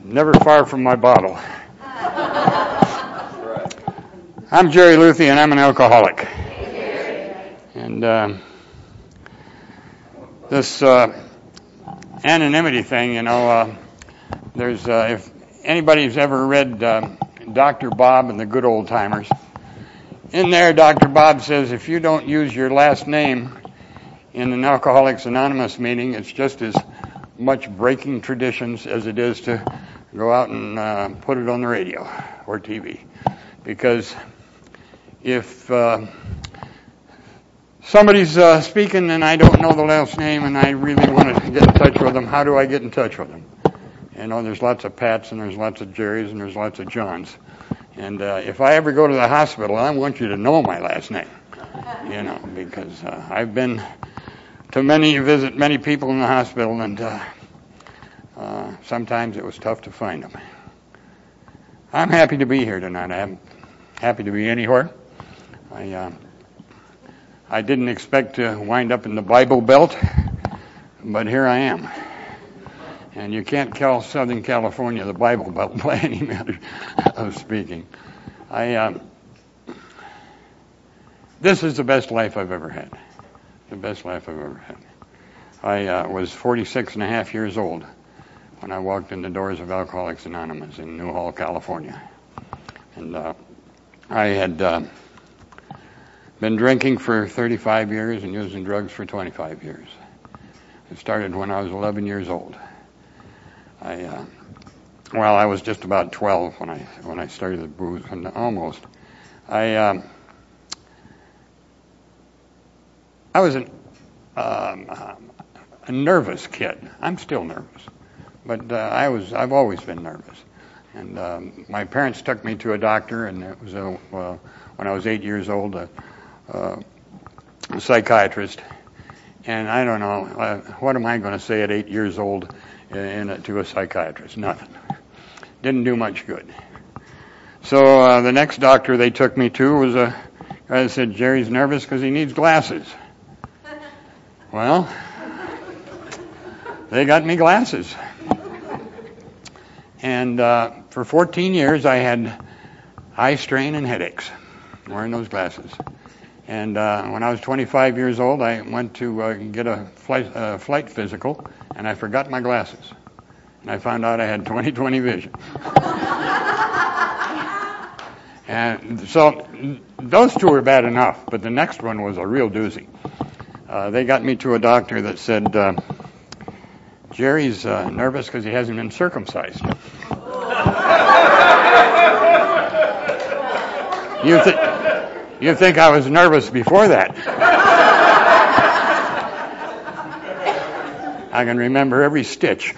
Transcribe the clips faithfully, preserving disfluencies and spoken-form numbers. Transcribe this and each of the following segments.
never far from my bottle. I'm Jerry Luthi, and I'm an alcoholic. And uh, this uh, anonymity thing, you know, uh, there's uh, if anybody's ever read uh, Doctor Bob and the Good Old Timers, in there Doctor Bob says if you don't use your last name in an Alcoholics Anonymous meeting, it's just as much breaking traditions as it is to go out and uh, put it on the radio or T V. Because if uh, somebody's uh, speaking and I don't know the last name and I really want to get in touch with them, how do I get in touch with them? You know, there's lots of Pats and there's lots of Jerrys and there's lots of Johns. And uh, if I ever go to the hospital, I want you to know my last name, you know, because uh, I've been to many, visit many people in the hospital, and uh, uh, sometimes it was tough to find them. I'm happy to be here tonight. I'm happy to be anywhere. I uh, I didn't expect to wind up in the Bible Belt, but here I am. And you can't call Southern California the Bible Belt by any manner of speaking. I uh, this is the best life I've ever had. The best life I've ever had. I uh, was forty-six and a half years old when I walked in the doors of Alcoholics Anonymous in Newhall, California. And uh, I had uh, been drinking for thirty-five years and using drugs for twenty-five years. It started when I was eleven years old. I, uh, well, I was just about twelve when I when I started the booze, and almost. I. Um, I was an, um, a nervous kid. I'm still nervous, but uh, I was. I've always been nervous. And um, my parents took me to a doctor, and it was a, uh, when I was eight years old, a, uh, a psychiatrist. And I don't know, uh, what am I going to say at eight years old in, in a, to a psychiatrist? Nothing. Didn't do much good. So uh, the next doctor they took me to was a guy that said, Jerry's nervous because he needs glasses. Well, they got me glasses. And uh, for fourteen years, I had eye strain and headaches wearing those glasses. And uh, when I was twenty-five years old, I went to uh, get a flight, uh, flight physical, and I forgot my glasses. And I found out I had twenty twenty vision. And so those two were bad enough, but the next one was a real doozy. Uh, they got me to a doctor that said, uh, Jerry's uh, nervous because he hasn't been circumcised. You, th- you think I was nervous before that. I can remember every stitch.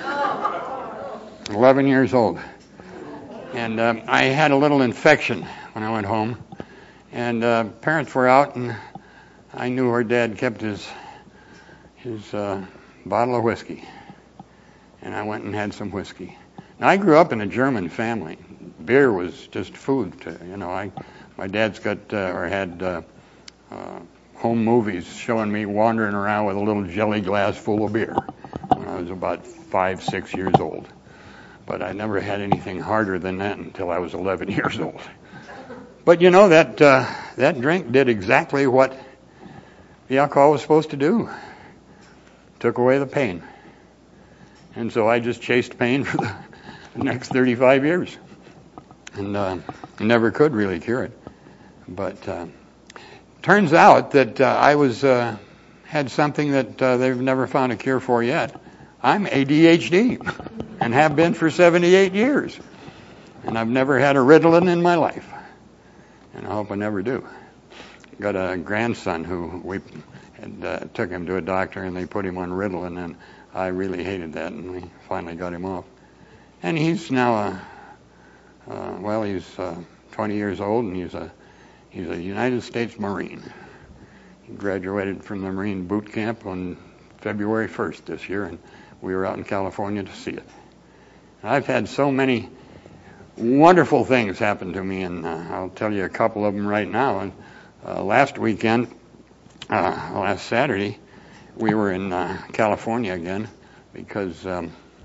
eleven years old. And um, I had a little infection when I went home. And uh, parents were out, and I knew her dad kept his his uh, bottle of whiskey, and I went and had some whiskey. Now, I grew up in a German family. Beer was just food. To, you know, I my dad's got uh, or had uh, uh, home movies showing me wandering around with a little jelly glass full of beer when I was about five, six years old. But I never had anything harder than that until I was eleven years old. But you know, that uh, that drink did exactly what the alcohol was supposed to do. Took away the pain. And so I just chased pain for the next thirty-five years. And uh, never could really cure it. But uh, turns out that uh, I was uh, had something that uh, they've never found a cure for yet. I'm A D H D and have been for seventy-eight years. And I've never had a Ritalin in my life. And I hope I never do. Got a grandson who we had, uh, took him to a doctor and they put him on Ritalin, and I really hated that, and we finally got him off. And he's now a, uh, well, he's uh, twenty years old, and he's a he's a United States Marine. He graduated from the Marine boot camp on February first this year, and we were out in California to see it. And I've had so many wonderful things happen to me, and uh, I'll tell you a couple of them right now. And uh, last weekend, uh, last Saturday, we were in uh, California again because um,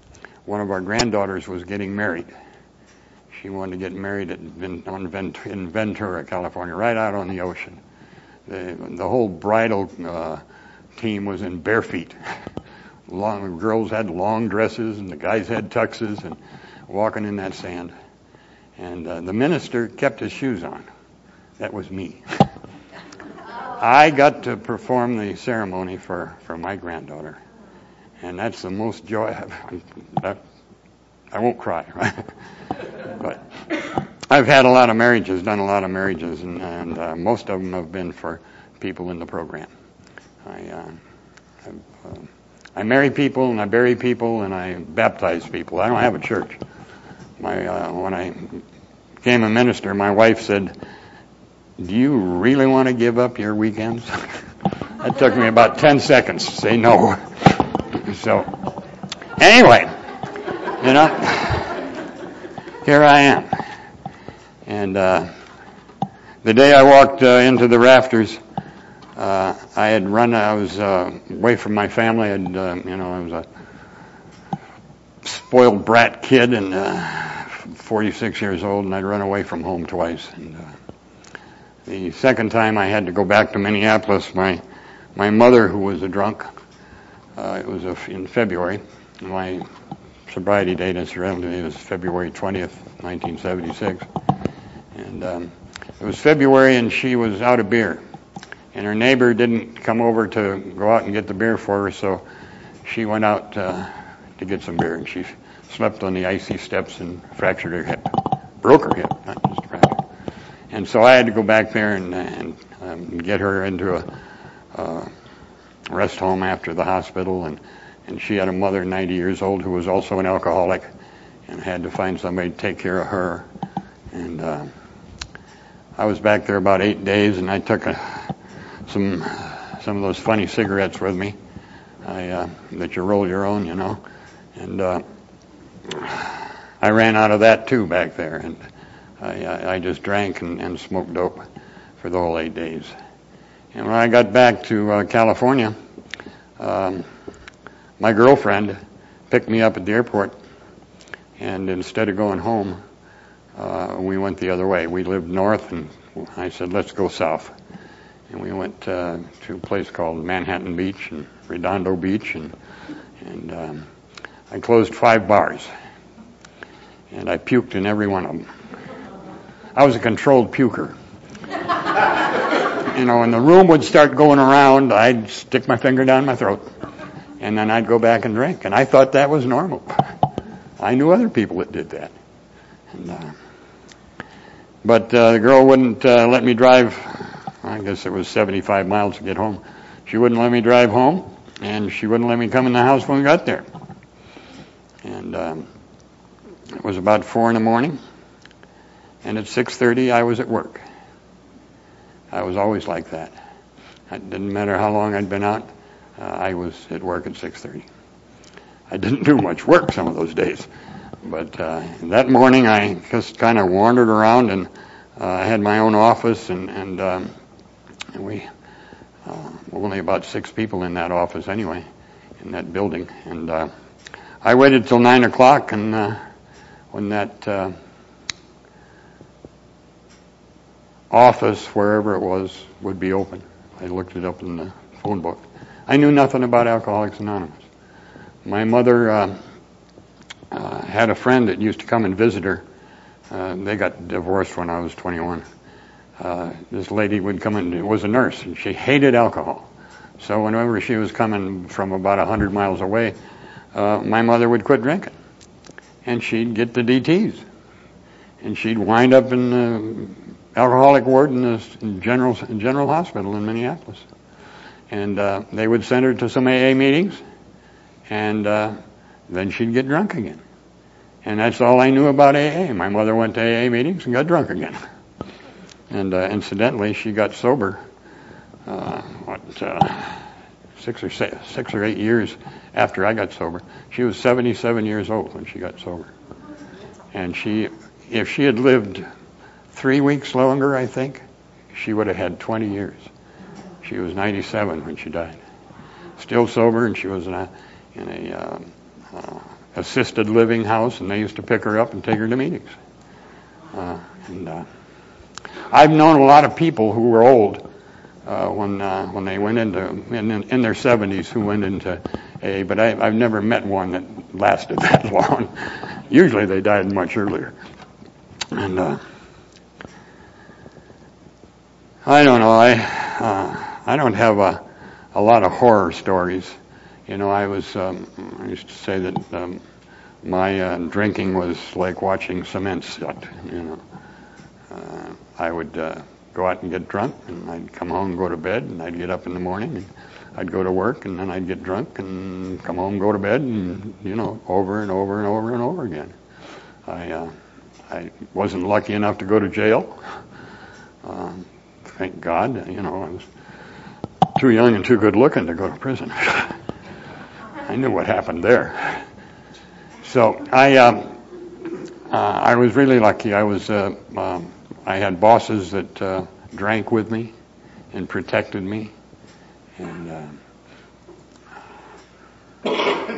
one of our granddaughters was getting married. She wanted to get married at Ven- on Vent- in Ventura, California, right out on the ocean. The, the whole bridal uh, team was in bare feet. Long, the girls had long dresses, and the guys had tuxes, and walking in that sand. And uh, the minister kept his shoes on. That was me. I got to perform the ceremony for, for my granddaughter. And that's the most joy I've, that, I won't cry, right? But I've had a lot of marriages, done a lot of marriages, and, and uh, most of them have been for people in the program. I, uh, uh, I marry people, and I bury people, and I baptize people. I don't have a church. My uh, when I became a minister, my wife said, "Do you really want to give up your weekends?" That took me about ten seconds to say no. So, anyway, you know, here I am. And uh, the day I walked uh, into the rafters, uh, I had run, I was uh, away from my family. I'd, uh, you know, I was a spoiled brat kid and uh, forty-six years old, and I'd run away from home twice. And uh, the second time I had to go back to Minneapolis, my my mother, who was a drunk, uh, it was a, in February. My sobriety date, incidentally, was February twentieth, nineteen seventy-six. And um, it was February, and she was out of beer. And her neighbor didn't come over to go out and get the beer for her, so she went out uh, to get some beer. And she slept on the icy steps and fractured her hip. Broke her hip, not just fractured. And so I had to go back there and, and um, get her into a uh, rest home after the hospital. And, and she had a mother, ninety years old, who was also an alcoholic, and had to find somebody to take care of her. And uh, I was back there about eight days, and I took a, some some of those funny cigarettes with me I, uh, that you roll your own, you know. And uh, I ran out of that, too, back there. And I, I, I just drank and, and smoked dope for the whole eight days. And when I got back to uh, California, um, my girlfriend picked me up at the airport, and instead of going home, uh, we went the other way. We lived north, and I said, let's go south. And we went uh, to a place called Manhattan Beach and Redondo Beach, and, and um, I closed five bars, and I puked in every one of them. I was a controlled puker. You know, when the room would start going around, I'd stick my finger down my throat, and then I'd go back and drink. And I thought that was normal. I knew other people that did that. And, uh, but uh, the girl wouldn't uh, let me drive. I guess it was seventy-five miles to get home. She wouldn't let me drive home, and she wouldn't let me come in the house when we got there. And um, it was about four in the morning, and at six thirty I was at work. I was always like that. It didn't matter how long I'd been out, uh, I was at work at six thirty. I didn't do much work some of those days. But uh, that morning I just kind of wandered around, and uh, I had my own office, and, and, um, and we uh, only about six people in that office anyway, in that building. And uh, I waited till nine o'clock, and uh, when that uh, office, wherever it was, would be open, I looked it up in the phone book. I knew nothing about Alcoholics Anonymous. My mother uh, uh, had a friend that used to come and visit her. Uh, they got divorced when I was twenty-one. Uh, this lady would come in, was a nurse, and she hated alcohol. So whenever she was coming from about one hundred miles away, uh, my mother would quit drinking. And she'd get the D Ts. And she'd wind up in the alcoholic ward in the general, general hospital in Minneapolis. And uh, they would send her to some A A meetings, and uh, then she'd get drunk again. And that's all I knew about A A. My mother went to A A meetings and got drunk again. And uh, incidentally, she got sober, uh, what, uh, six or six, six or eight years after I got sober. She was seventy-seven years old when she got sober. And she, if she had lived three weeks longer, I think, she would have had twenty years. She was ninety-seven when she died. Still sober, and she was in a, in a uh, uh, assisted living house, and they used to pick her up and take her to meetings. Uh, and uh, I've known a lot of people who were old uh, when uh, when they went into in, in their seventies who went into A A, but I, I've never met one that lasted that long. Usually they died much earlier. And uh, I don't know. I uh, I don't have a a lot of horror stories. You know, I was um, I used to say that um, my uh, drinking was like watching cement set. You know, uh, I would uh, go out and get drunk, and I'd come home and go to bed, and I'd get up in the morning, and I'd go to work, and then I'd get drunk and come home, go to bed, and you know, over and over and over and over again. I uh, I wasn't lucky enough to go to jail. Uh, thank God, you know, I was too young and too good looking to go to prison. I knew what happened there. So I um, uh, I was really lucky. I was uh, um, I had bosses that uh, drank with me and protected me. And uh,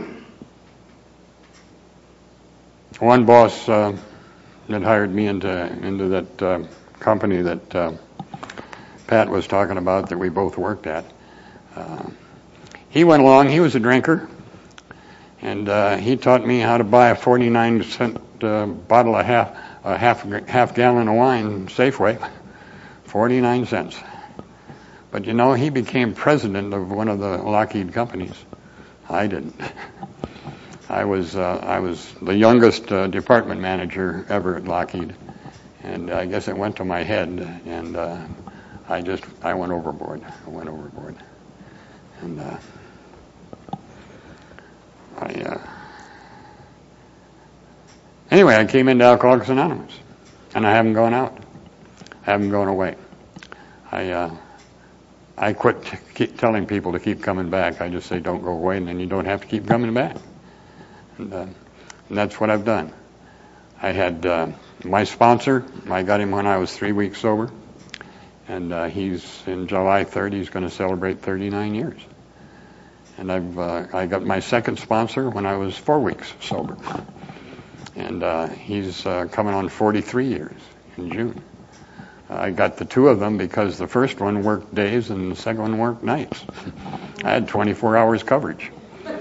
one boss uh, that hired me into into that uh, company that uh, Pat was talking about that we both worked at. Uh, he went along. He was a drinker, and uh, he taught me how to buy a forty-nine cent uh, bottle of half a half half gallon of wine Safeway, forty-nine cents. But you know, he became president of one of the Lockheed companies. I didn't. I was uh, I was the youngest uh, department manager ever at Lockheed, and I guess it went to my head, and uh, I just I went overboard. I went overboard, and uh, I uh, anyway I came into Alcoholics Anonymous, and I haven't gone out. I haven't gone away. I. Uh, I quit t- keep telling people to keep coming back. I just say don't go away, and then you don't have to keep coming back. And, uh, and that's what I've done. I had uh, my sponsor. I got him when I was three weeks sober, and uh, he's in July third. He's going to celebrate thirty-nine years. And I've uh, I got my second sponsor when I was four weeks sober, and uh, he's uh, coming on forty-three years in June. I got the two of them because the first one worked days and the second one worked nights. I had twenty-four hours coverage.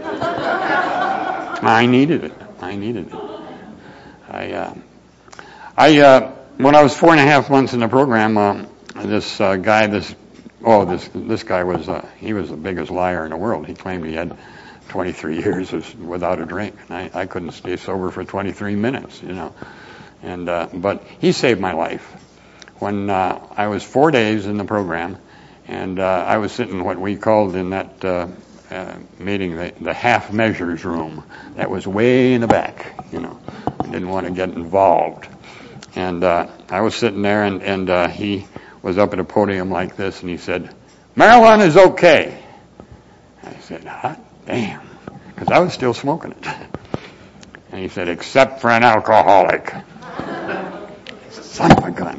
I needed it. I needed it. I, uh, I, uh, when I was four and a half months in the program, uh, this uh, guy, this, oh, this, this guy was, uh, he was the biggest liar in the world. He claimed he had twenty-three years without a drink, and I, I couldn't stay sober for twenty-three minutes, you know. And, uh, but he saved my life. When uh, I was four days in the program, and uh, I was sitting in what we called in that uh, uh, meeting the, the half measures room. That was way in the back, you know. I didn't want to get involved. And uh, I was sitting there, and, and uh, he was up at a podium like this, and he said, "Marijuana is okay." I said, "Hot damn," because I was still smoking it. And he said, "Except for an alcoholic." Son of a gun.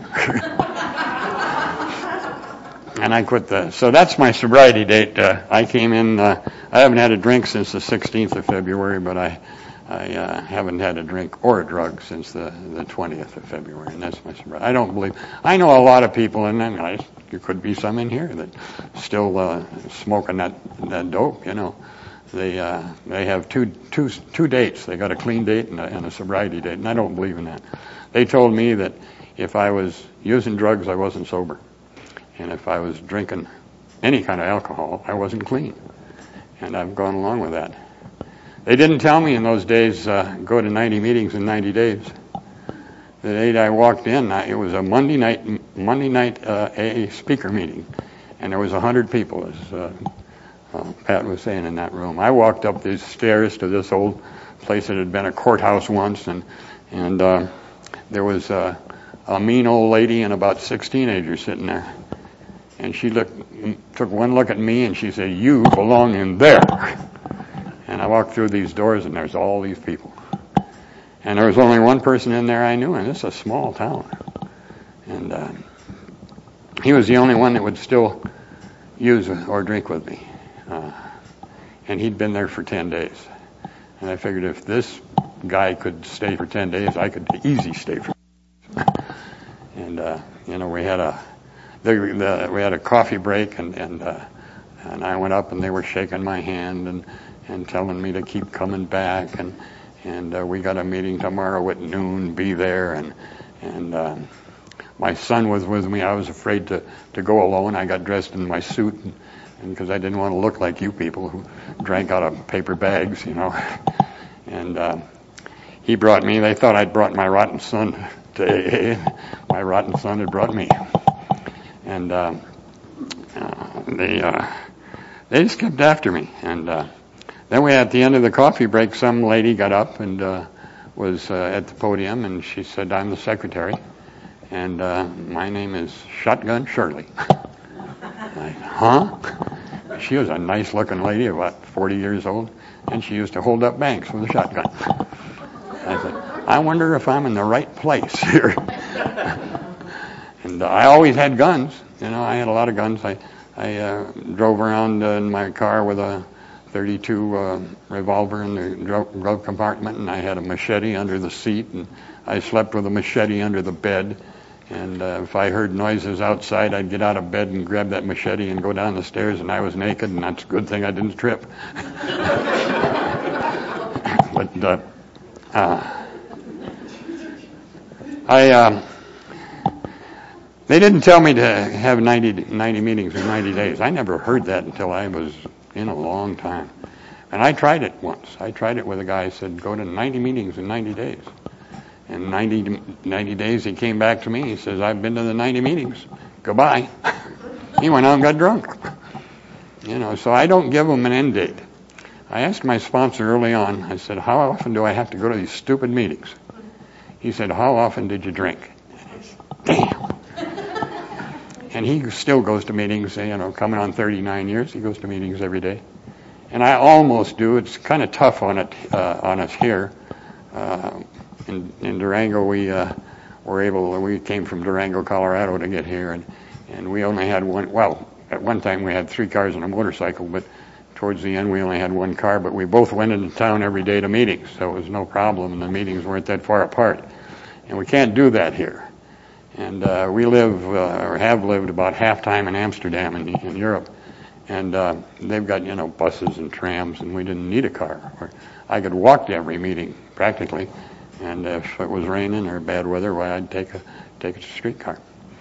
And I quit the, so that's my sobriety date. Uh, I came in, uh, I haven't had a drink since the sixteenth of February, but I, I uh, haven't had a drink or a drug since the, the twentieth of February, and that's my sobriety. I don't believe, I know a lot of people, and then I, there could be some in here that still uh, smoking that, that dope, you know. They uh, they have two, two, two dates. They got a clean date and a, and a sobriety date, and I don't believe in that. They told me that if I was using drugs, I wasn't sober. And if I was drinking any kind of alcohol, I wasn't clean. And I've gone along with that. They didn't tell me in those days, uh, go to ninety meetings in ninety days. The day I walked in, it was a Monday night Monday night uh, A A speaker meeting. And there was one hundred people, as uh, uh, Pat was saying, in that room. I walked up these stairs to this old place that had been a courthouse once, and, and uh, there was uh, a mean old lady and about six teenagers sitting there. And she looked, took one look at me, and she said, "You belong in there." And I walked through these doors, and there's all these people. And there was only one person in there I knew, and this is a small town. And uh, he was the only one that would still use or drink with me. Uh, and he'd been there for ten days. And I figured if this guy could stay for ten days, I could easy stay for and uh, you know, we had a the, the, we had a coffee break, and and uh, and I went up, and they were shaking my hand and and telling me to keep coming back, and and uh, we got a meeting tomorrow at noon, be there, and and uh, my son was with me. I was afraid to to go alone. I got dressed in my suit, and because I didn't want to look like you people who drank out of paper bags, you know. And uh, he brought me. They thought I'd brought my rotten son to A A. My rotten son had brought me, and uh, uh, they uh, they just kept after me. And uh, then we, at the end of the coffee break, some lady got up and uh, was uh, at the podium, and she said, "I'm the secretary, and uh, my name is Shotgun Shirley." I, huh? She was a nice-looking lady, about forty years old, and she used to hold up banks with a shotgun. I said, I wonder if I'm in the right place here. And uh, I always had guns. You know, I had a lot of guns. I I uh, drove around uh, in my car with a thirty-two uh, revolver in the glove compartment, and I had a machete under the seat, and I slept with a machete under the bed. And uh, if I heard noises outside, I'd get out of bed and grab that machete and go down the stairs, and I was naked, and that's a good thing I didn't trip. But uh, uh, I, uh, they didn't tell me to have ninety, ninety meetings in ninety days. I never heard that until I was in a long time. And I tried it once. I tried it with a guy who said, go to ninety meetings in ninety days. In ninety, ninety days, he came back to me. He says, I've been to the ninety meetings. Goodbye. He went out and got drunk. You know, so I don't give them an end date. I asked my sponsor early on, I said, how often do I have to go to these stupid meetings? He said, how often did you drink? And I said, damn. And he still goes to meetings, you know, coming on thirty-nine years, he goes to meetings every day. And I almost do. It's kind of tough on it, uh, on us here. Uh, In, in Durango, we uh, were able, we came from Durango, Colorado to get here, and, and we only had one, well, at one time we had three cars and a motorcycle, but towards the end we only had one car, but we both went into town every day to meetings, so it was no problem, and the meetings weren't that far apart. And we can't do that here. And uh, we live, uh, or have lived about half time in Amsterdam in, in Europe, and uh, they've got, you know, buses and trams, and we didn't need a car. Or I could walk to every meeting, practically. And if it was raining or bad weather, well, I'd take a take a streetcar.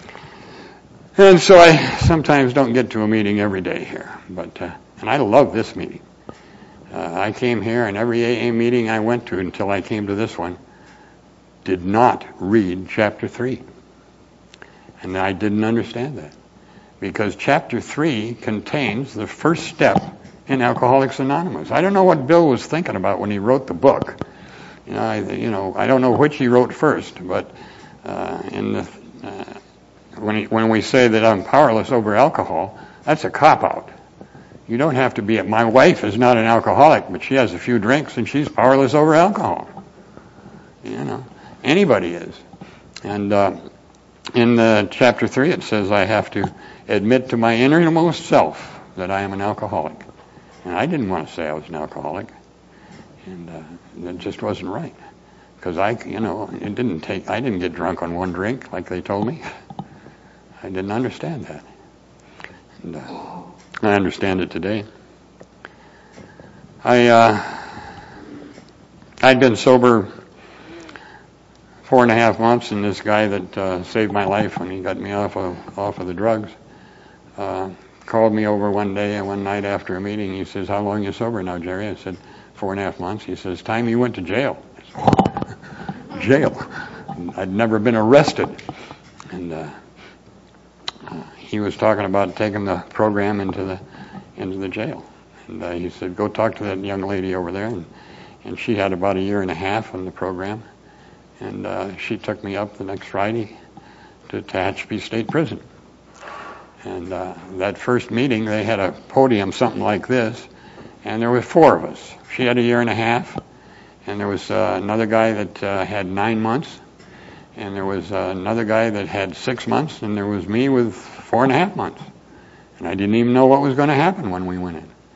And so I sometimes don't get to a meeting every day here, but uh, and I love this meeting. Uh, I came here, and every A A meeting I went to until I came to this one did not read chapter three, and I didn't understand that because chapter three contains the first step in Alcoholics Anonymous. I don't know what Bill was thinking about when he wrote the book. You know, I, you know, I don't know which he wrote first, but uh, in the, uh, when he, when we say that I'm powerless over alcohol, that's a cop-out. You don't have to be it. My wife is not an alcoholic, but she has a few drinks and she's powerless over alcohol. You know, anybody is. And uh, in the chapter three, it says I have to admit to my innermost self that I am an alcoholic. And I didn't want to say I was an alcoholic. And uh, it just wasn't right, because I, you know, it didn't take. I didn't get drunk on one drink like they told me. I didn't understand that, and uh, I understand it today. I uh, I'd been sober four and a half months, and this guy that uh, saved my life when he got me off of off of the drugs uh, called me over one day and one night after a meeting. He says, "How long are you sober now, Jerry?" I said, Four and a half months. He says, time you went to jail. I said, jail. I'd never been arrested. And uh, uh, he was talking about taking the program into the into the jail. And uh, he said, go talk to that young lady over there. And, and she had about a year and a half on the program. And uh, she took me up the next Friday to Tehachapi State Prison. And uh, that first meeting, they had a podium something like this. And there were four of us. She had a year and a half, and there was uh, another guy that uh, had nine months, and there was uh, another guy that had six months, and there was me with four and a half months. And I didn't even know what was going to happen when we went in.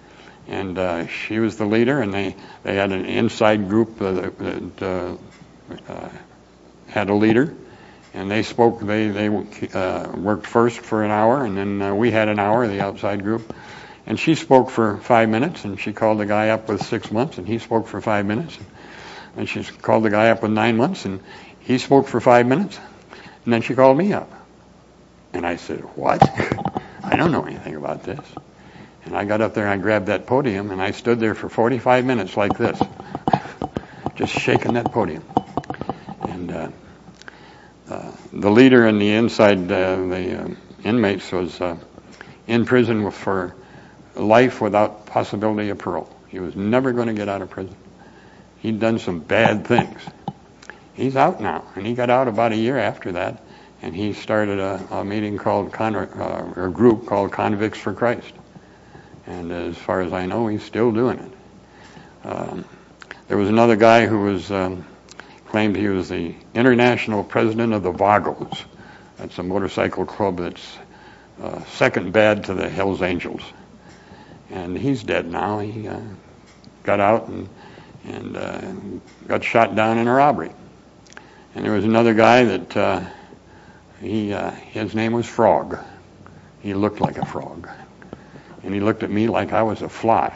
and uh, she was the leader, and they, they had an inside group uh, that uh, uh, had a leader, and they spoke, they, they uh, worked first for an hour, and then uh, we had an hour, the outside group, and she spoke for five minutes, and she called the guy up with six months, and he spoke for five minutes, and she called the guy up with nine months, and he spoke for five minutes, and then she called me up. And I said, what? I don't know anything about this. And I got up there and I grabbed that podium and I stood there for forty-five minutes like this, just shaking that podium. And uh, uh, the leader in the inside, uh, the uh, inmates was uh, in prison for life without possibility of parole. He was never going to get out of prison. He'd done some bad things. He's out now, and he got out about a year after that, and he started a, a meeting called, Con- uh, or a group called Convicts for Christ. And as far as I know, he's still doing it. Um, there was another guy who was um, claimed he was the international president of the Vagos. That's a motorcycle club that's uh, second bad to the Hells Angels. And he's dead now. He uh, got out and, and uh, got shot down in a robbery. And there was another guy that uh, he uh, his name was Frog. He looked like a frog. And he looked at me like I was a fly.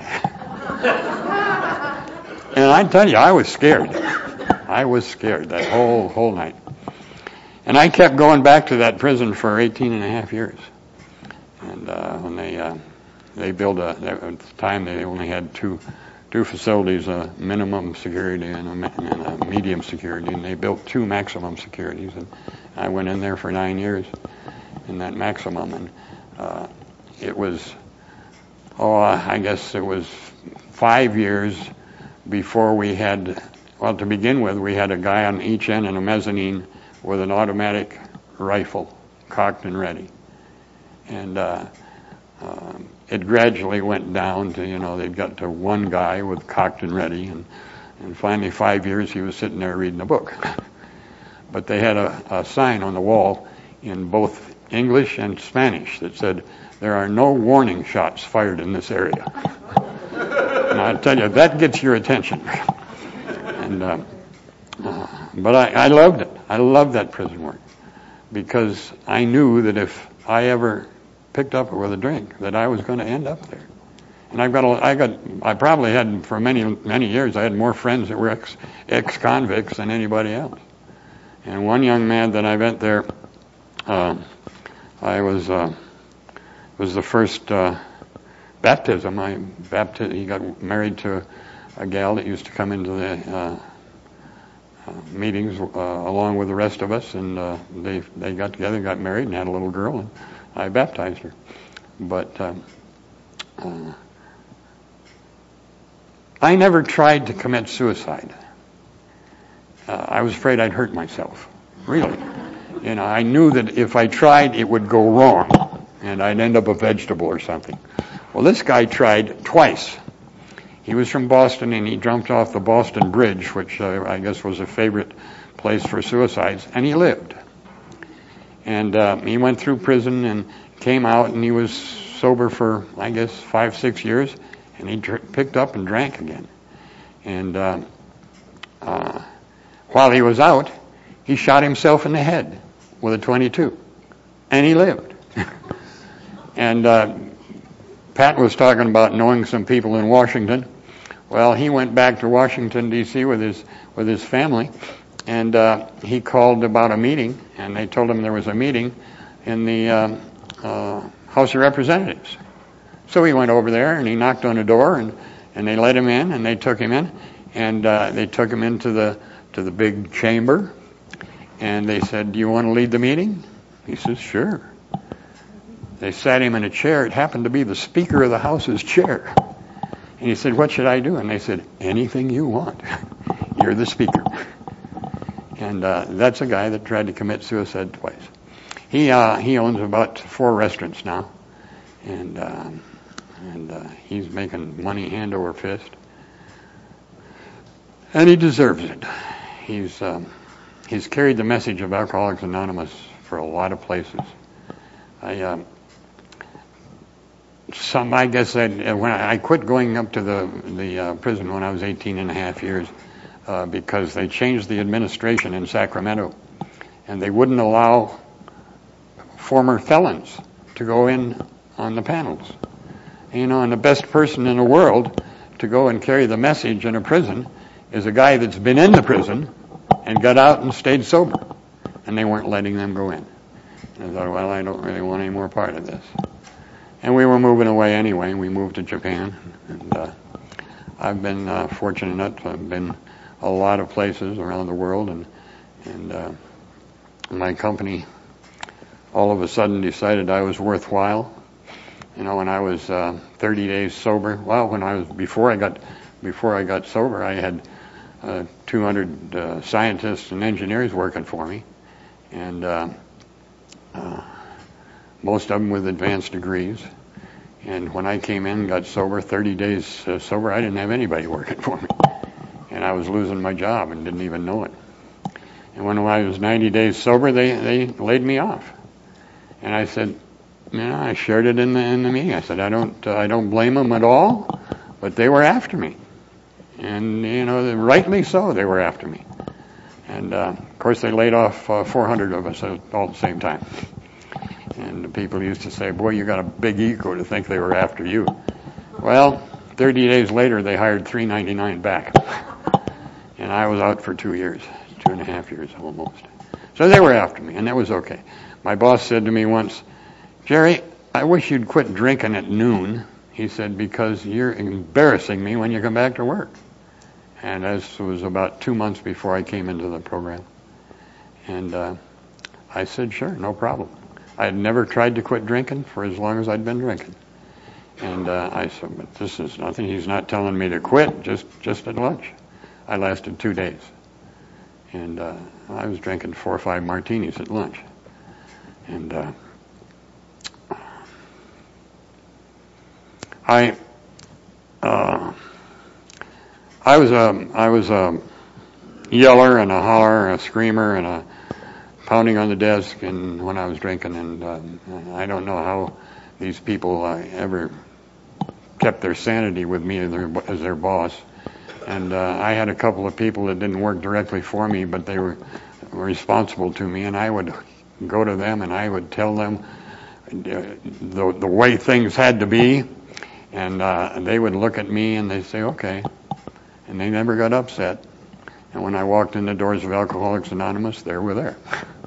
And I tell you, I was scared. I was scared that whole whole night. And I kept going back to that prison for eighteen and a half years. And uh, when they uh, they built a, at the time they only had two two facilities, a minimum security and a, and a medium security, and they built two maximum securities. And I went in there for nine years in that maximum, and uh, it was. Oh, I guess it was five years before we had, well, to begin with, we had a guy on each end in a mezzanine with an automatic rifle, cocked and ready. And uh, uh, it gradually went down to, you know, they got to one guy with cocked and ready, and, and finally five years he was sitting there reading a book. But they had a, a sign on the wall in both English and Spanish that said, "There are no warning shots fired in this area." And I tell you, that gets your attention. And uh, uh, but I, I loved it. I loved that prison work because I knew that if I ever picked up with a drink, that I was going to end up there. And I've got, a, I got, I probably had for many, many years. I had more friends that were ex, ex-convicts than anybody else. And one young man that I met there, uh, I was. Uh, was the first uh, baptism. I baptized, he got married to a gal that used to come into the uh, uh, meetings uh, along with the rest of us, and uh, they they got together, got married, and had a little girl, and I baptized her. But um, uh, I never tried to commit suicide. Uh, I was afraid I'd hurt myself, really. You know, I knew that if I tried, it would go wrong, and I'd end up a vegetable or something. Well, this guy tried twice. He was from Boston, and he jumped off the Boston Bridge, which uh, I guess was a favorite place for suicides, and he lived. And uh, he went through prison and came out, and he was sober for, I guess, five, six years, and he dr- picked up and drank again. And uh, uh, while he was out, he shot himself in the head with a twenty-two, and he lived. And uh, Pat was talking about knowing some people in Washington. Well, he went back to Washington, D C with his with his family, and uh, he called about a meeting, and they told him there was a meeting in the uh, uh, House of Representatives. So he went over there, and he knocked on the door, and, and they let him in, and they took him in, and uh, they took him into the to the big chamber, and they said, "Do you want to lead the meeting?" He says, "Sure." They sat him in a chair. It happened to be the Speaker of the House's chair. And he said, "What should I do?" And they said, "Anything you want. You're the Speaker." And uh, that's a guy that tried to commit suicide twice. He uh, he owns about four restaurants now, and uh, and uh, he's making money hand over fist, and he deserves it. He's um, he's carried the message of Alcoholics Anonymous for a lot of places. I. Um, some, I guess I, when I, I quit going up to the, the uh, prison when I was eighteen and a half years uh, because they changed the administration in Sacramento, and they wouldn't allow former felons to go in on the panels. You know, and the best person in the world to go and carry the message in a prison is a guy that's been in the prison and got out and stayed sober. And they weren't letting them go in. And I thought, well, I don't really want any more part of this. And we were moving away anyway. We moved to Japan. And uh, I've been uh, fortunate. I've been a lot of places around the world. And, and uh, my company all of a sudden decided I was worthwhile. You know, when I was uh, thirty days sober, well, when I was, before I got, before I got sober, I had uh, two hundred uh, scientists and engineers working for me. And uh, uh, most of them with advanced degrees. And when I came in, got sober, thirty days uh, sober, I didn't have anybody working for me. And I was losing my job and didn't even know it. And when I was ninety days sober, they, they laid me off. And I said, you know, I shared it in the, in the meeting. I said, I don't, uh, I don't blame them at all, but they were after me. And, you know, rightly so, they were after me. And, uh, of course, they laid off uh, four hundred of us all at the same time. And the people used to say, boy, you got a big ego to think they were after you. Well, thirty days later, they hired three ninety-nine back. And I was out for two years, two and a half years almost. So they were after me, and that was okay. My boss said to me once, Jerry, I wish you'd quit drinking at noon, he said, because you're embarrassing me when you come back to work. And this was about two months before I came into the program. And uh, I said, sure, no problem. I had never tried to quit drinking for as long as I'd been drinking. And uh, I said, but this is nothing. He's not telling me to quit, just, just at lunch. I lasted two days. And uh, I was drinking four or five martinis at lunch. And uh, I, uh, I was a, I was a yeller and a holler, and a screamer, and a pounding on the desk, and when I was drinking, and uh, I don't know how these people uh, ever kept their sanity with me as their, as their boss. And uh, I had a couple of people that didn't work directly for me, but they were responsible to me, and I would go to them and I would tell them uh, the, the way things had to be, and uh, they would look at me and they'd say, okay, and they never got upset. And when I walked in the doors of Alcoholics Anonymous, they were there.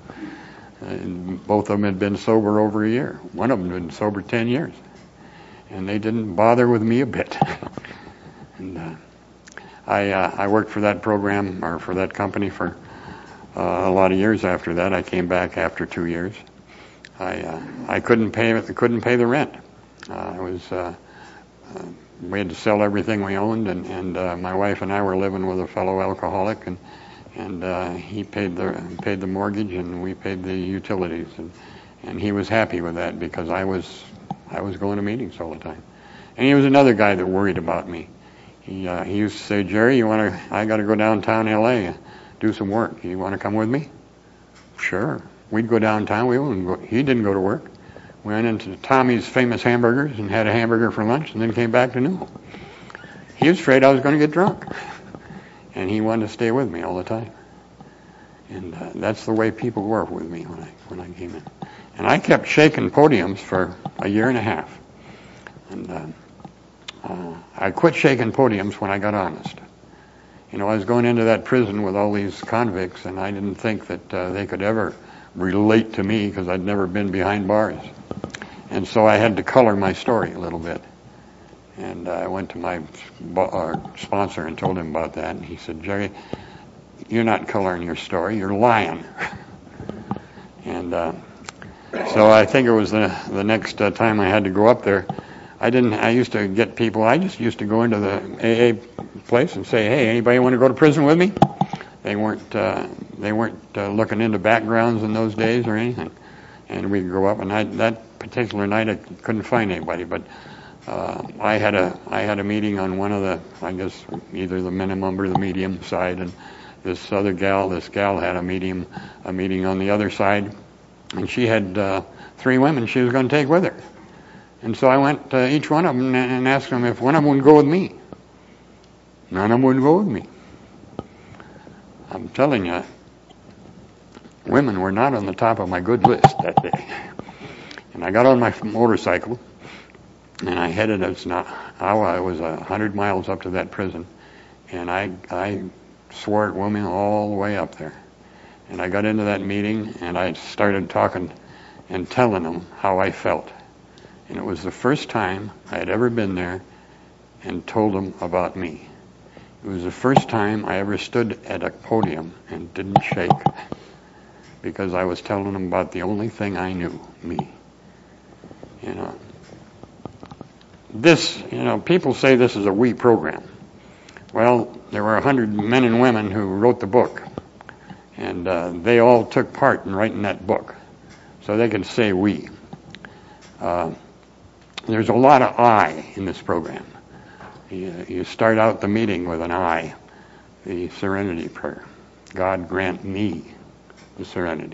And both of them had been sober over a year. One of them had been sober ten years. And they didn't bother with me a bit. and uh, I uh, I worked for that program, or for that company, for uh, a lot of years after that. I came back after two years. I uh, I couldn't pay couldn't pay the rent. Uh, I was uh, uh, we had to sell everything we owned, and and uh, my wife and I were living with a fellow alcoholic, and and uh, he paid the paid the mortgage, and we paid the utilities, and and he was happy with that because I was I was going to meetings all the time. And he was another guy that worried about me. He uh, he used to say, Jerry, you want to? I got to go downtown L A and do some work. You want to come with me? Sure. We'd go downtown. We wouldn't go. He didn't go to work. We went into Tommy's Famous Hamburgers and had a hamburger for lunch, and then came back to Newell. He was afraid I was going to get drunk, and he wanted to stay with me all the time. And uh, that's the way people were with me when I when I came in. And I kept shaking podiums for a year and a half. And uh, uh, I quit shaking podiums when I got honest. You know, I was going into that prison with all these convicts, and I didn't think that uh, they could ever relate to me because I'd never been behind bars. And so I had to color my story a little bit. And uh, I went to my uh, sponsor and told him about that. And he said, Jerry, you're not coloring your story, you're lying. and uh, so I think it was the, the next uh, time I had to go up there. I didn't, I used to get people, I just used to go into the A A place and say, hey, anybody want to go to prison with me? They weren't, uh, they weren't uh, looking into backgrounds in those days or anything. And we'd go up, and I, that particular night I couldn't find anybody, but uh, I had a, I had a meeting on one of the, I guess, either the minimum or the medium side, and this other gal, this gal had a medium, a meeting on the other side, and she had uh, three women she was going to take with her. And so I went to each one of them and asked them if one of them would go with me. None of them would go with me. I'm telling you, women were not on the top of my good list that day. And I got on my motorcycle, and I headed, as not, I was a hundred miles up to that prison, and I, I swore at women all the way up there. And I got into that meeting, and I started talking and telling them how I felt. And it was the first time I had ever been there and told them about me. It was the first time I ever stood at a podium and didn't shake, because I was telling them about the only thing I knew, me. You know, this, you know, people say this is a we program. Well, there were a hundred men and women who wrote the book, and uh, they all took part in writing that book, so they can say we. Uh, there's a lot of I in this program. You, you start out the meeting with an I, the serenity prayer. God grant me the serenity.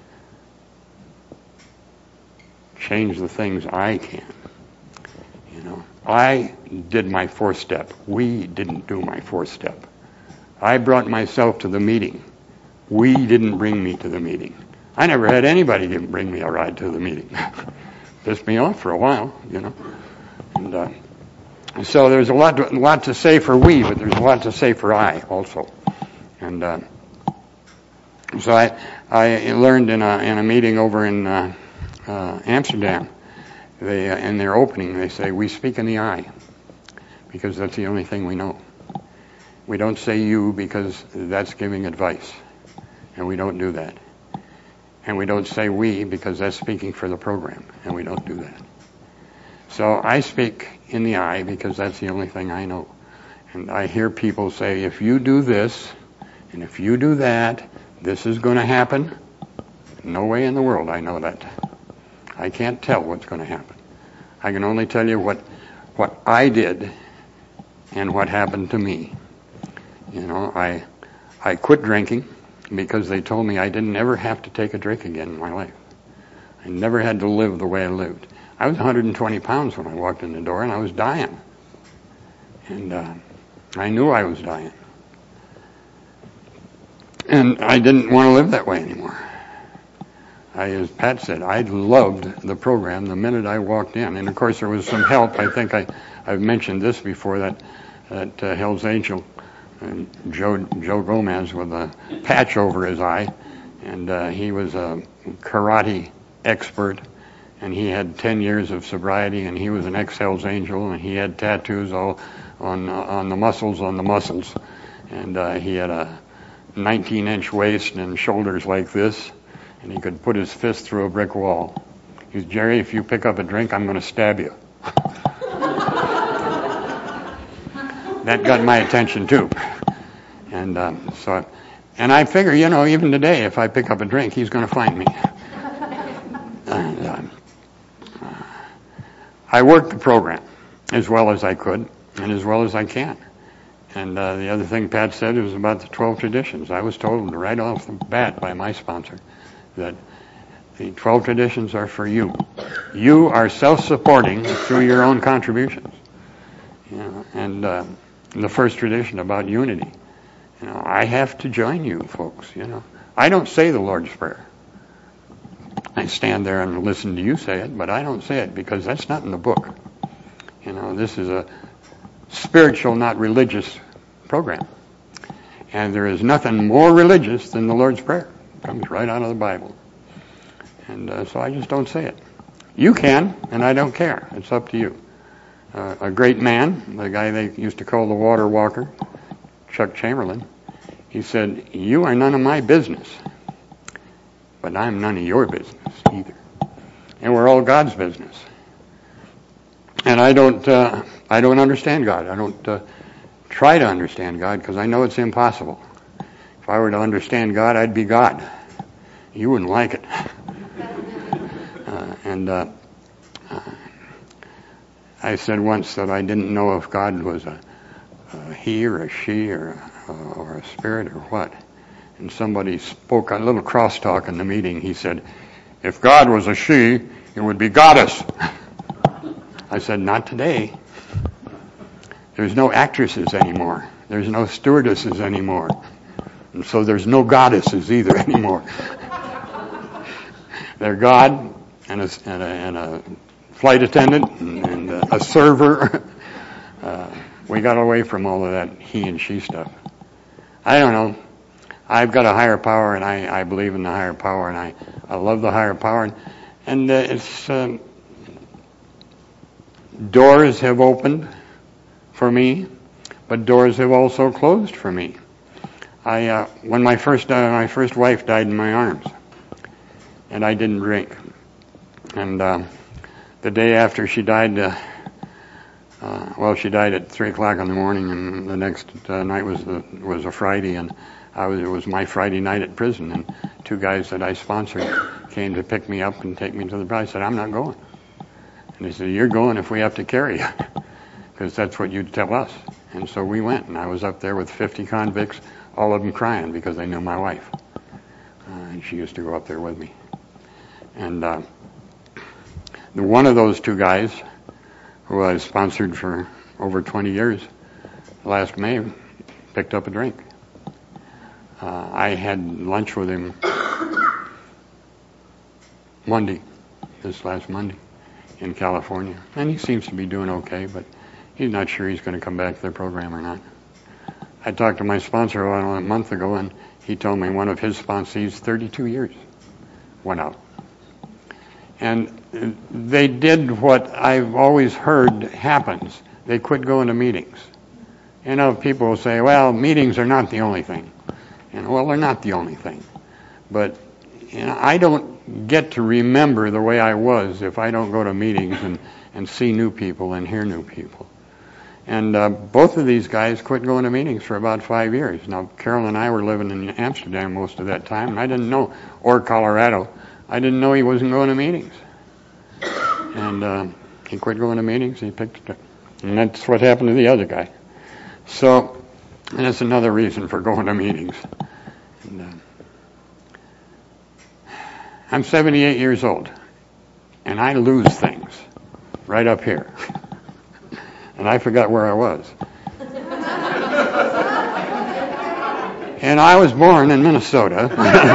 Change the things I can. You know, I did my fourth step. We didn't do my fourth step. I brought myself to the meeting. We didn't bring me to the meeting. I never had anybody bring me a ride to the meeting. Pissed me off for a while, you know. And uh, so there's a lot, to, a lot to say for we, but there's a lot to say for I also. And uh, so I, I learned in a in a meeting over in uh, uh, Amsterdam. They uh, in their opening they say we speak in the I, because that's the only thing we know. We don't say you because that's giving advice, and we don't do that. And we don't say we because that's speaking for the program, and we don't do that. So I speak in the I because that's the only thing I know. And I hear people say, if you do this, and if you do that, this is going to happen. No way in the world I know that. I can't tell what's going to happen. I can only tell you what what I did and what happened to me. You know, I I quit drinking because they told me I didn't ever have to take a drink again in my life. I never had to live the way I lived. I was one hundred twenty pounds when I walked in the door, and I was dying. And uh, I knew I was dying. And I didn't want to live that way anymore. I, as Pat said, I loved the program the minute I walked in. And, of course, there was some help. I think I, I've mentioned this before, that, that uh, Hell's Angel, and Joe, Joe Gomez with a patch over his eye. And uh, he was a karate expert. And he had ten years of sobriety, and he was an ex-Hell's Angel, and he had tattoos all on uh, on the muscles on the muscles. And uh, he had a nineteen inch waist and shoulders like this, and he could put his fist through a brick wall. He said, Jerry, if you pick up a drink, I'm going to stab you. That got my attention, too. And um, so, and I figure, you know, even today, if I pick up a drink, he's going to find me. And, uh, I worked the program as well as I could and as well as I can. And uh, the other thing Pat said was about the twelve traditions. I was told right off the bat by my sponsor that the twelve traditions are for you. You are self-supporting through your own contributions. You know, and uh, the first tradition about unity. You know, I have to join you, folks. You know, I don't say the Lord's Prayer. I stand there and listen to you say it, but I don't say it because that's not in the book. You know, this is a spiritual, not religious program. And there is nothing more religious than the Lord's Prayer. It comes right out of the Bible. And uh, so I just don't say it. You can, and I don't care. It's up to you. Uh, a great man, the guy they used to call the water walker, Chuck Chamberlain, he said, you are none of my business. But I'm none of your business either. And we're all God's business. And I don't uh, I don't understand God. I don't uh, try to understand God because I know it's impossible. If I were to understand God, I'd be God. You wouldn't like it. uh, and uh, uh, I said once that I didn't know if God was a, a he or a she or a, or a spirit or what. And somebody spoke a little crosstalk in the meeting. He said, if God was a she, it would be goddess. I said, not today. There's no actresses anymore. There's no stewardesses anymore. And so there's no goddesses either anymore. They're God and a, and a, and a flight attendant and, and a, a server. Uh, we got away from all of that he and she stuff. I don't know. I've got a higher power, and I, I believe in the higher power, and I, I love the higher power. And, and uh, it's um, doors have opened for me, but doors have also closed for me. I uh, when my first uh, my first wife died in my arms, and I didn't drink. And uh, the day after she died, uh, uh, well, she died at three o'clock in the morning, and the next uh, night was the, was a Friday, and I was it was my Friday night at prison, and two guys that I sponsored came to pick me up and take me to the bar. I said, I'm not going. And they said, you're going if we have to carry you, because that's what you'd tell us. And so we went, and I was up there with fifty convicts, all of them crying because they knew my wife. Uh, and she used to go up there with me. And uh, the one of those two guys, who I sponsored for over twenty years, last May, picked up a drink. Uh, I had lunch with him Monday, this last Monday, in California. And he seems to be doing okay, but he's not sure he's going to come back to the program or not. I talked to my sponsor a month ago, and he told me one of his sponsees, thirty-two years, went out. And they did what I've always heard happens. They quit going to meetings. You know, people will say, well, meetings are not the only thing. And well, they're not the only thing. But you know, I don't get to remember the way I was if I don't go to meetings and, and see new people and hear new people. And uh, both of these guys quit going to meetings for about five years. Now, Carol and I were living in Amsterdam most of that time, and I didn't know, or Colorado. I didn't know he wasn't going to meetings. And uh, he quit going to meetings, he picked it up. And that's what happened to the other guy. So, and that's another reason for going to meetings. And, uh, I'm seventy-eight years old, and I lose things right up here. And I forgot where I was. And I was born in Minnesota.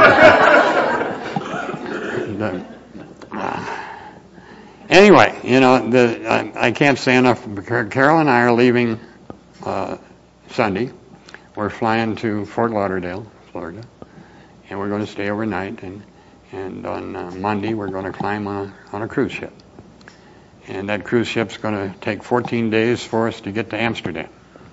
and, uh, uh, anyway, you know, the, I, I can't say enough. Carol and I are leaving uh, Sunday. We're flying to Fort Lauderdale, Florida, and we're going to stay overnight. And and on uh, Monday we're going to climb on a, on a cruise ship. And that cruise ship's going to take fourteen days for us to get to Amsterdam.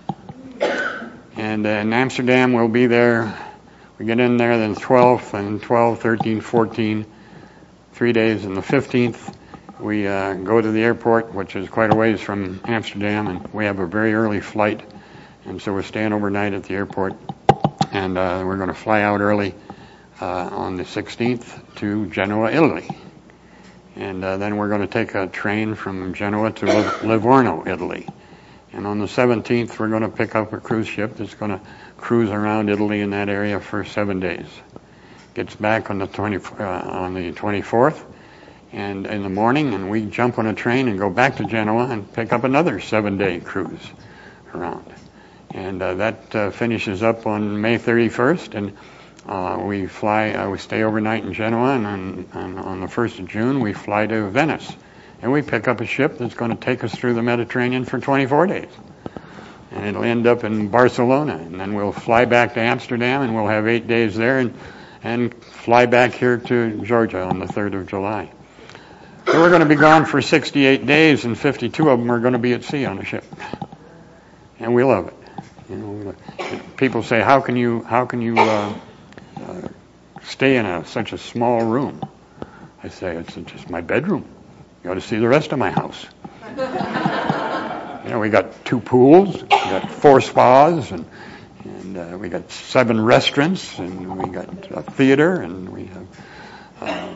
And uh, in Amsterdam, we'll be there. We get in there the twelfth and twelve, thirteen, fourteen, three days. And the fifteenth, we uh, go to the airport, which is quite a ways from Amsterdam, and we have a very early flight. And so we're staying overnight at the airport. And uh, we're going to fly out early uh, on the sixteenth to Genoa, Italy. And uh, then we're going to take a train from Genoa to Livorno, Italy. And on the seventeenth, we're going to pick up a cruise ship that's going to cruise around Italy in that area for seven days. Gets back on the twenty uh, on the twenty-fourth, and in the morning, and we jump on a train and go back to Genoa and pick up another seven-day cruise around. And uh, that uh, finishes up on May thirty-first, and Uh, we fly, uh, we stay overnight in Genoa, and on, and on the first of June, we fly to Venice. And we pick up a ship that's going to take us through the Mediterranean for twenty-four days. And it'll end up in Barcelona. And then we'll fly back to Amsterdam, and we'll have eight days there, and, and fly back here to Georgia on the third of July. So we're going to be gone for sixty-eight days, and fifty-two of them are going to be at sea on the ship. And we love it. You know, we love it. People say, how can you, how can you, uh, Uh, stay in a, such a small room? I say, it's just my bedroom. You ought to see the rest of my house. You know, we got two pools, we got four spas, and and uh, we got seven restaurants, and we got a theater, and we have um,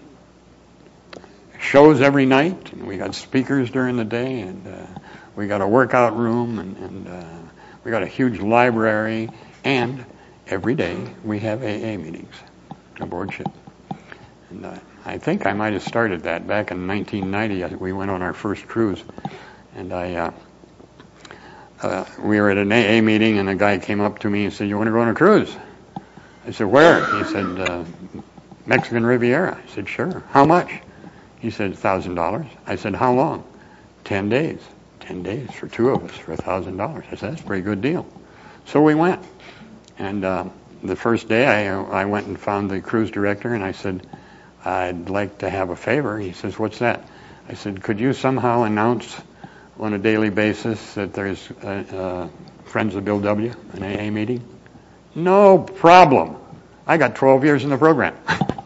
shows every night, and we got speakers during the day, and uh, we got a workout room, and, and uh, we got a huge library, and every day we have A A meetings aboard ship. And uh, I think I might have started that back in nineteen ninety. We went on our first cruise, and I uh, uh, we were at an A A meeting, and a guy came up to me and said, "You want to go on a cruise?" I said, "Where?" He said, uh, "Mexican Riviera." I said, "Sure. How much?" He said, one thousand dollars. I said, "How long?" Ten days. Ten days for two of us for one thousand dollars. I said, "That's a pretty good deal." So we went. And uh, the first day I, I went and found the cruise director, and I said, "I'd like to have a favor." He says, "What's that?" I said, "Could you somehow announce on a daily basis that there's uh, uh, Friends of Bill W., an A A meeting?" "No problem. I got twelve years in the program."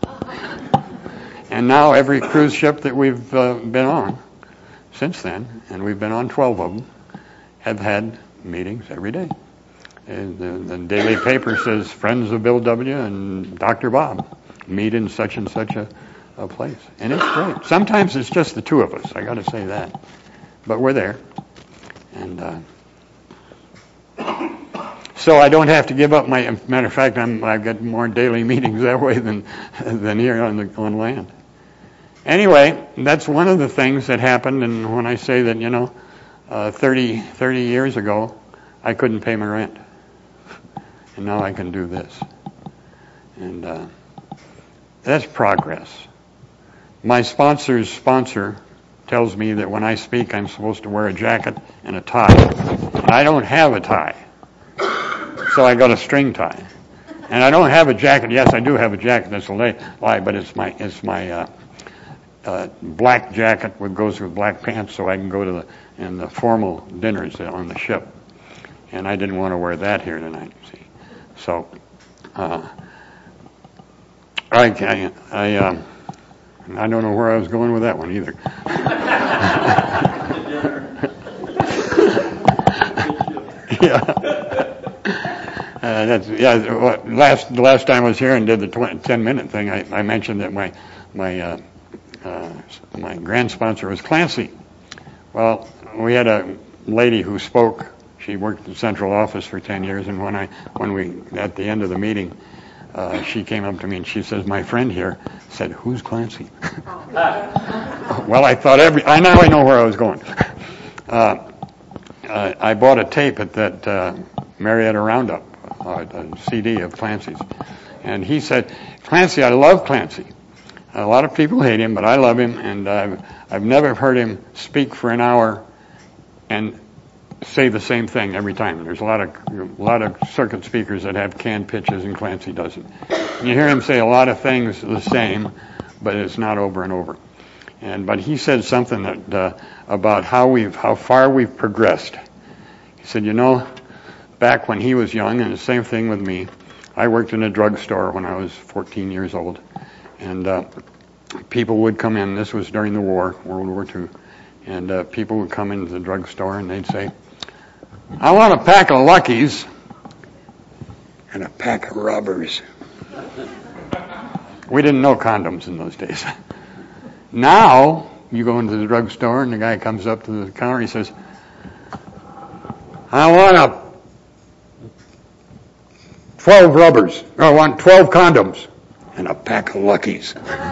And now every cruise ship that we've uh, been on since then, and we've been on twelve of them, have had meetings every day. And the, the daily paper says Friends of Bill W. and Doctor Bob meet in such and such a, a place. And it's great. Sometimes it's just the two of us, I got to say that. But we're there. And uh, so I don't have to give up my, matter of fact, I'm, I've got more daily meetings that way than than here on the on land. Anyway, that's one of the things that happened. And when I say that, you know, uh, thirty, thirty years ago, I couldn't pay my rent. And now I can do this. And uh, that's progress. My sponsor's sponsor tells me that when I speak, I'm supposed to wear a jacket and a tie. And I don't have a tie. So I got a string tie. And I don't have a jacket. Yes, I do have a jacket. That's a lie, but it's my it's my uh, uh, black jacket that goes with black pants, so I can go to the in the formal dinners on the ship. And I didn't want to wear that here tonight. See, so uh, I I I, um, I don't know where I was going with that one either. Yeah. Uh, that's yeah. Last the last time I was here and did the twenty, ten minute thing, I, I mentioned that my my uh, uh, my grand sponsor was Clancy. Well, we had a lady who spoke. She worked in the central office for ten years, and when I when we at the end of the meeting, uh, she came up to me and she says, "My friend here said, who's Clancy?" Well, I thought every I now I know where I was going. Uh, uh, I bought a tape at that uh, Marietta Roundup. Uh, a C D of Clancy's. And he said, "Clancy, I love Clancy. A lot of people hate him, but I love him, and I've, I've never heard him speak for an hour and say the same thing every time. There's a lot of a lot of circuit speakers that have canned pitches, and Clancy doesn't. And you hear him say a lot of things the same, but it's not over and over. And but he said something that uh, about how we've how far we've progressed. He said, you know, back when he was young, and the same thing with me, I worked in a drugstore when I was fourteen years old, and uh, people would come in. This was during the war, World War Two, and uh, people would come into the drugstore and they'd say, "I want a pack of Luckies and a pack of rubbers." We didn't know condoms in those days. Now you go into the drugstore and the guy comes up to the counter. He says, "I want a twelve rubbers. I want twelve condoms and a pack of Luckies."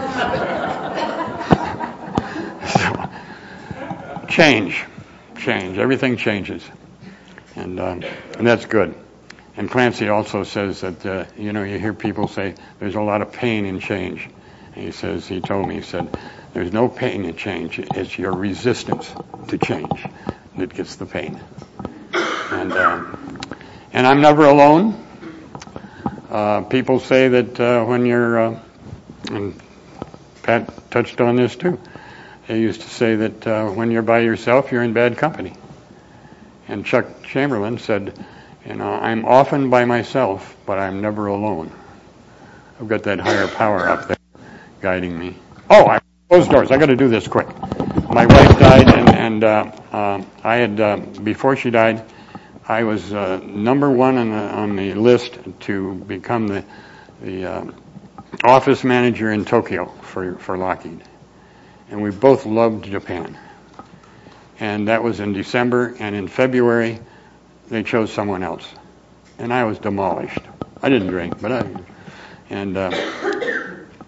So, change, change. Everything changes, and um, and that's good. And Clancy also says that uh, you know you hear people say there's a lot of pain in change. And he says he told me he said there's no pain in change. It's your resistance to change that gets the pain. And um, and I'm never alone. Uh, people say that uh, when you're, uh, and Pat touched on this too, they used to say that uh, when you're by yourself, you're in bad company. And Chuck Chamberlain said, you know, I'm often by myself, but I'm never alone. I've got that higher power up there guiding me. Oh, I closed doors. I got to do this quick. My wife died, and, and uh, uh, I had, uh, before she died, I was uh, number one on the, on the list to become the the uh, office manager in Tokyo for, for Lockheed. And we both loved Japan. And that was in December, and in February, they chose someone else. And I was demolished. I didn't drink, but I... And uh,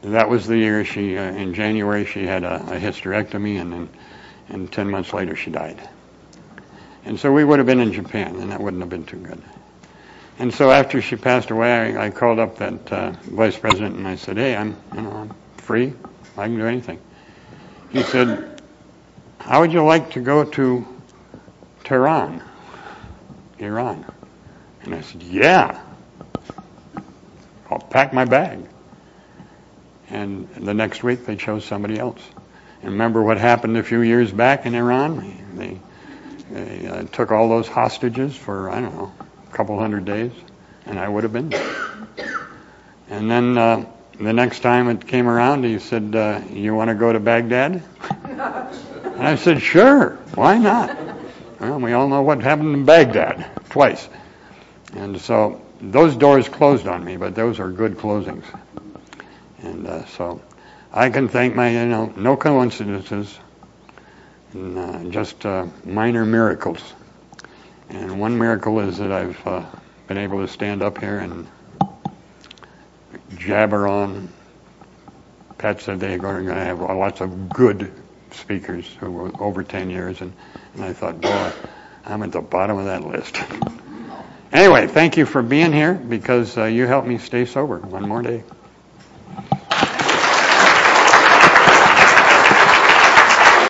that was the year she, uh, in January, she had a, a hysterectomy, and then and ten months later she died. And so we would have been in Japan, and that wouldn't have been too good. And so after she passed away, I, I called up that uh, vice president, and I said, hey, I'm, you know, I'm free. I can do anything. He said, how would you like to go to Tehran, Iran? And I said, yeah, I'll pack my bag. And the next week they chose somebody else. And remember what happened a few years back in Iran? They, they uh, took all those hostages for, I don't know, a couple hundred days, and I would have been there. And then uh, the next time it came around, he said, uh, you want to go to Baghdad? And I said, sure, why not? Well, we all know what happened in Baghdad twice. And so those doors closed on me, but those are good closings. And uh, so I can thank my, you know, no coincidences, and uh, just uh, minor miracles. And one miracle is that I've uh, been able to stand up here and jabber on. Pat said they're going to have lots of good speakers who were over ten years, and, and I thought, boy, I'm at the bottom of that list. Anyway, thank you for being here, because uh, you helped me stay sober one more day.